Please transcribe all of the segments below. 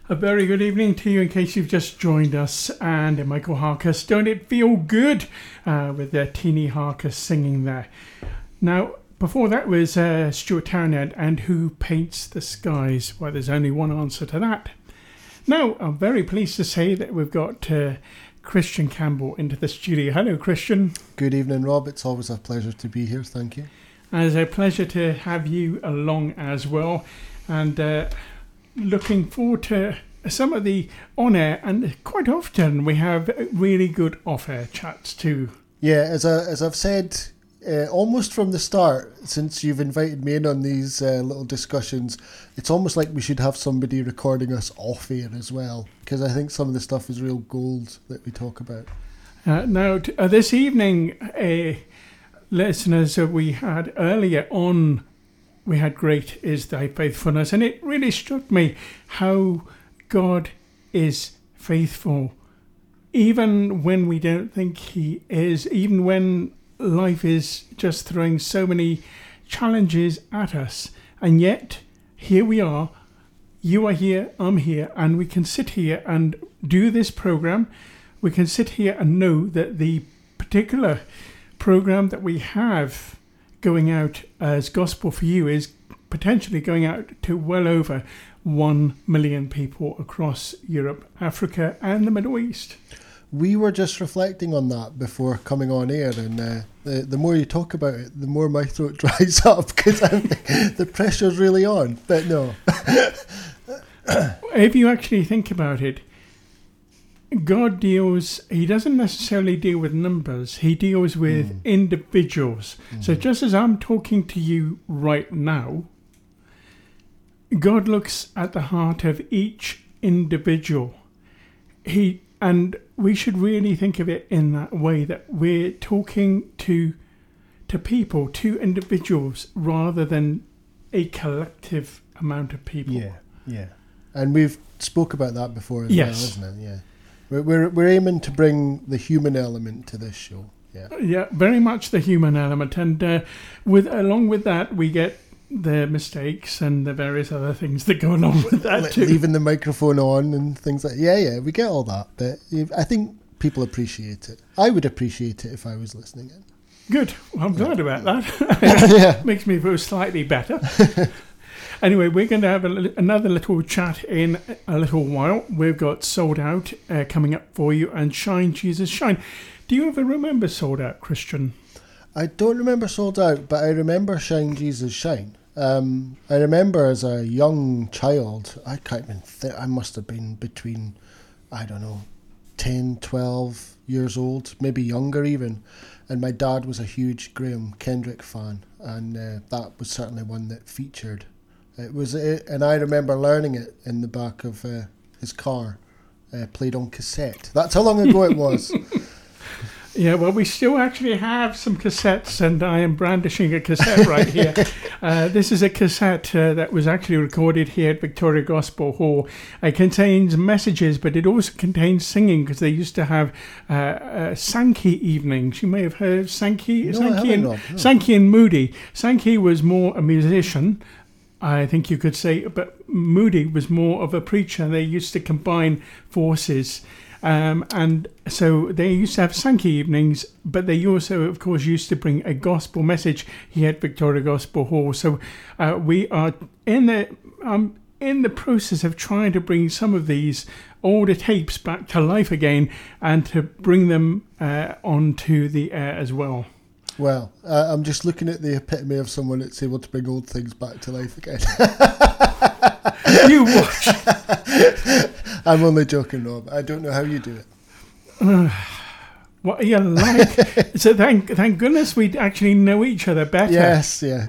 A very good evening to you in case you've just joined us, and Michael Harkus. Don't it feel good with Teenie Harkus singing there. Now, before that was Stuart Townend and Who Paints the Skies? Well, there's only one answer to that. Now, I'm very pleased to say that we've got Christian Campbell into the studio. Hello, Christian. Good evening, Rob. It's always a pleasure to be here. Thank you. And it's a pleasure to have you along as well. And looking forward to some of the on-air, and quite often we have really good off-air chats too. Yeah, as I've said almost from the start, since you've invited me in on these little discussions, it's almost like we should have somebody recording us off-air as well, because I think some of the stuff is real gold that we talk about. Now, this evening, listeners, we had earlier on, we had Great Is Thy Faithfulness, and it really struck me how God is faithful, even when we don't think He is, even when life is just throwing so many challenges at us. And yet, here we are, you are here, I'm here, and we can sit here and do this program. We can sit here and know that the particular program that we have going out as Gospel for You is potentially going out to well over 1 million people across Europe, Africa and the Middle East. We were just reflecting on that before coming on air, and the more you talk about it, the more my throat dries up, because the pressure's really on. But no. If you actually think about it, God He doesn't necessarily deal with numbers, He deals with individuals. So just as I'm talking to you right now, God looks at the heart of each individual. And we should really think of it in that way, that we're talking to people, to individuals, rather than a collective amount of people. Yeah. And we've spoke about that before as well, isn't it? Yeah. We're aiming to bring the human element to this show. Yeah, very much the human element, and along with that, we get the mistakes and the various other things that go along with that too. Leaving the microphone on and things like we get all that, but I think people appreciate it. I would appreciate it if I was listening in. Good. Well, I'm glad about that. Makes me feel slightly better. Anyway, we're going to have another little chat in a little while. We've got Sold Out coming up for you, and Shine, Jesus, Shine. Do you ever remember Sold Out, Christian? I don't remember Sold Out, but I remember Shine, Jesus, Shine. I remember as a young child, I can't even think, I must have been between, 10, 12 years old, maybe younger even. And my dad was a huge Graham Kendrick fan, and that was certainly one that featured. And I remember learning it in the back of his car, played on cassette. That's how long ago it was. Yeah, well, we still actually have some cassettes, and I am brandishing a cassette right here. This is a cassette that was actually recorded here at Victoria Gospel Hall. It contains messages, but it also contains singing, because they used to have Sankey evenings. You may have heard of Sankey. Sankey and Moody. Sankey was more a musician, I think you could say, but Moody was more of a preacher. They used to combine forces. And so they used to have Sankey evenings, but they also, of course, used to bring a gospel message here at Victoria Gospel Hall. So we are in the process of trying to bring some of these older tapes back to life again, and to bring them onto the air as well. Well, I'm just looking at the epitome of someone that's able to bring old things back to life again. You watch. I'm only joking, Rob. I don't know how you do it. What are you like? So thank goodness we actually know each other better. Yes, yeah.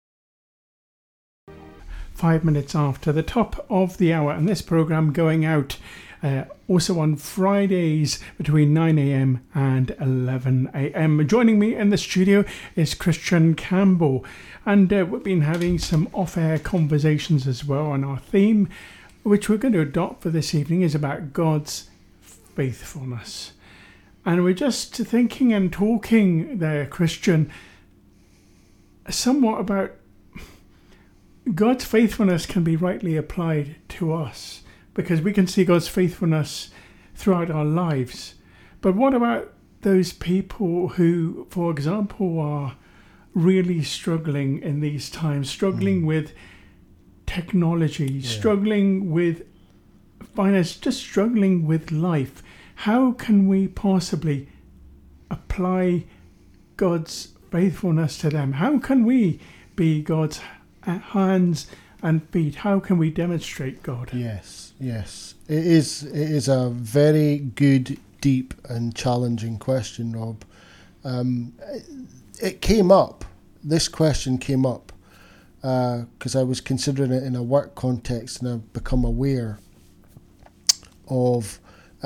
5 minutes after the top of the hour, and this program going out also on Fridays between 9 a.m. and 11 a.m. Joining me in the studio is Christian Campbell, and we've been having some off-air conversations as well, and our theme, which we're going to adopt for this evening, is about God's faithfulness. And we're just thinking and talking there, Christian, somewhat about God's faithfulness can be rightly applied to us, because we can see God's faithfulness throughout our lives. But what about those people who, for example, are really struggling in these times, struggling with technology, struggling with finance, just struggling with life? How can we possibly apply God's faithfulness to them? How can we be God's hands and feet? How can we demonstrate God? Yes. It is a very good, deep and challenging question, Rob. It came up, this question came up, because I was considering it in a work context, and I've become aware of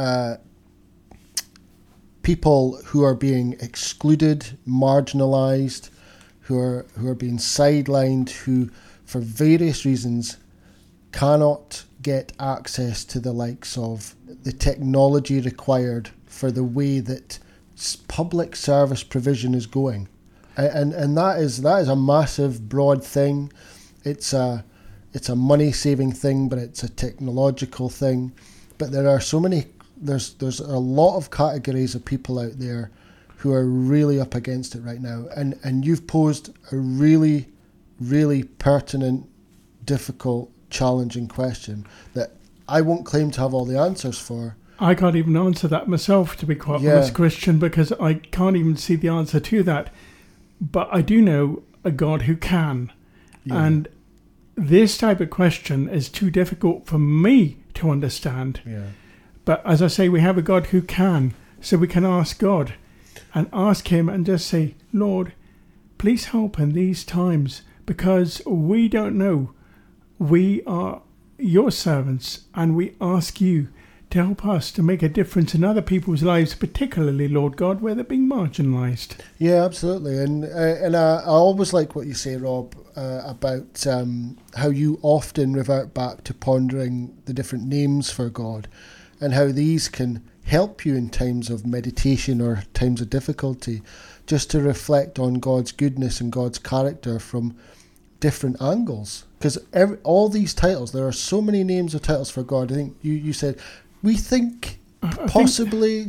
people who are being excluded, marginalised, who are being sidelined, who for various reasons cannot get access to the likes of the technology required for the way that public service provision is going. And that is a massive, broad thing. It's a money saving thing, but it's a technological thing. But there are so many. There's a lot of categories of people out there who are really up against it right now. And you've posed a really, really pertinent, difficult, challenging question that I won't claim to have all the answers for. I can't even answer that myself, to be quite honest, Christian, because I can't even see the answer to that. But I do know a God who can. Yeah. And this type of question is too difficult for me to understand. Yeah. But as I say, we have a God who can. So we can ask God and ask him and just say, Lord, please help in these times, because we don't know. We are your servants, and we ask you to help us to make a difference in other people's lives, particularly, Lord God, where they're being marginalised. Yeah, absolutely. And I always like what you say, Rob, about how you often revert back to pondering the different names for God and how these can help you in times of meditation or times of difficulty, just to reflect on God's goodness and God's character from different angles. Because all these titles, there are so many names of titles for God. I think you said, we think possibly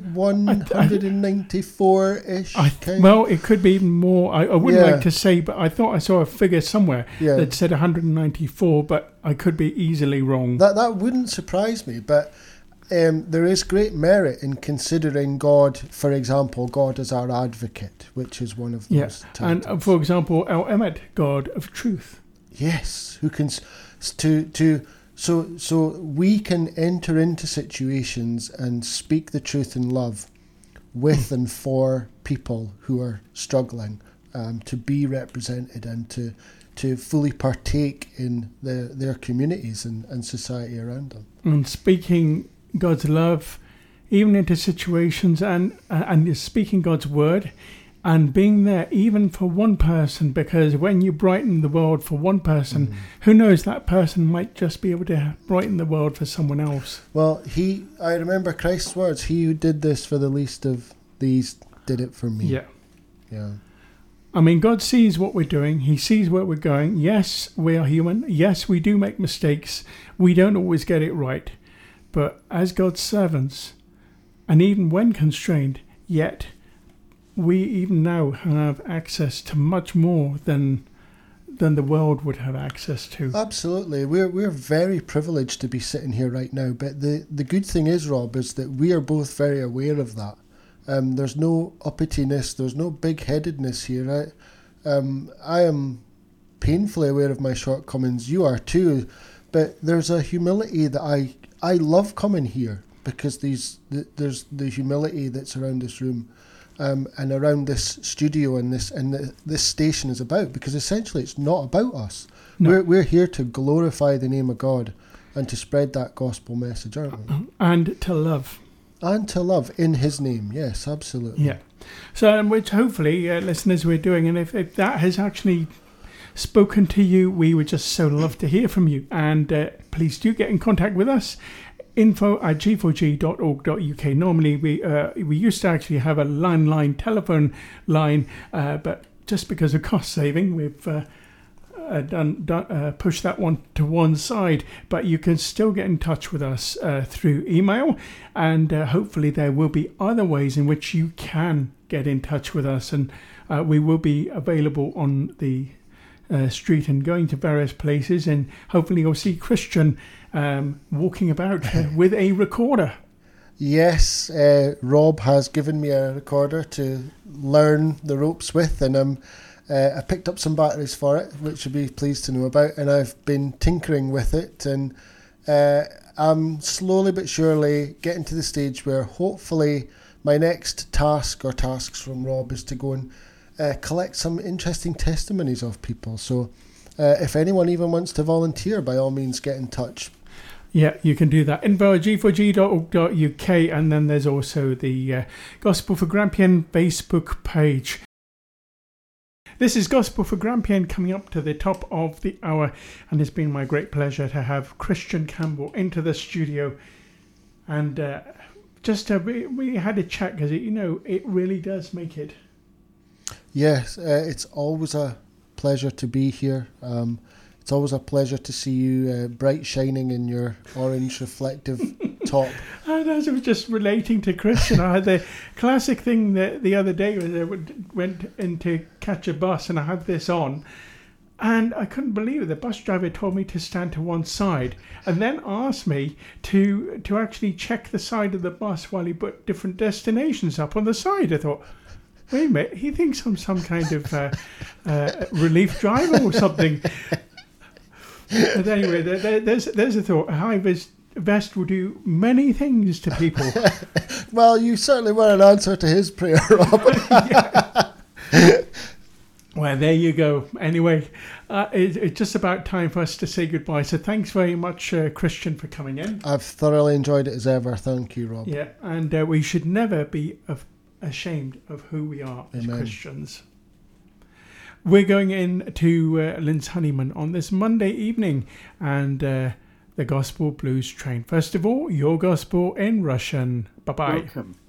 194-ish. Well, it could be even more. I wouldn't like to say, but I thought I saw a figure somewhere that said 194, but I could be easily wrong. That wouldn't surprise me, but there is great merit in considering God, for example, God as our advocate, which is one of those titles. And for example, El Emet, God of truth. Yes, who can so we can enter into situations and speak the truth in love with and for people who are struggling, to be represented and to fully partake in their communities and society around them. And speaking God's love even into situations and speaking God's word and being there even for one person, because when you brighten the world for one person, who knows, that person might just be able to brighten the world for someone else. Well, I remember Christ's words, he who did this for the least of these did it for me. Yeah. I mean, God sees what we're doing. He sees where we're going. Yes, we are human. Yes, we do make mistakes. We don't always get it right. But as God's servants, and even when constrained, yet we even now have access to much more than the world would have access to. Absolutely. We're very privileged to be sitting here right now. But the good thing is, Rob, is that we are both very aware of that. There's no uppityness. There's no big-headedness here. I am painfully aware of my shortcomings. You are too. But there's a humility that I love coming here, because there's the humility that's around this room, and around this studio and this station is about, because essentially it's not about us. No. We're here to glorify the name of God and to spread that gospel message, aren't we? And to love. And to love in his name, yes, absolutely. Yeah. So, which hopefully, listeners, we're doing, and if that has actually spoken to you, we would just so love to hear from you. And please do get in contact with us. info@g4g.org.uk. Normally we used to actually have a landline telephone line, but just because of cost saving, we've push that one to one side, but you can still get in touch with us through email, and hopefully there will be other ways in which you can get in touch with us, and we will be available on the street and going to various places, and hopefully you'll see Christian walking about with a recorder. Yes, Rob has given me a recorder to learn the ropes with, and I picked up some batteries for it, which you'll be pleased to know about, and I've been tinkering with it, and I'm slowly but surely getting to the stage where hopefully my next task or tasks from Rob is to go and collect some interesting testimonies of people. So if anyone even wants to volunteer, by all means get in touch. Yeah, you can do that. Info at g4g.org.uk, and then there's also the Gospel for Grampian Facebook page. This is Gospel for Grampian coming up to the top of the hour, and it's been my great pleasure to have Christian Campbell into the studio. And we had a chat because, it really does make it. Yes, it's always a pleasure to be here. It's always a pleasure to see you bright shining in your orange reflective top. And as I was just relating to Christian, I had the classic thing that the other day was I went in to catch a bus and I had this on, and I couldn't believe it. The bus driver told me to stand to one side and then asked me to actually check the side of the bus while he put different destinations up on the side. I thought, wait a minute, he thinks I'm some kind of relief driver or something. But anyway, there's a thought. A high vest will do many things to people. Well, you certainly were an answer to his prayer, Rob. Well, there you go. Anyway, it's just about time for us to say goodbye. So thanks very much, Christian, for coming in. I've thoroughly enjoyed it as ever. Thank you, Rob. Yeah, and we should never be ashamed of who we are as Christians. We're going in to Linz Honeyman on this Monday evening, and the Gospel Blues Train. First of all, your Gospel in Russian. Bye-bye. Welcome.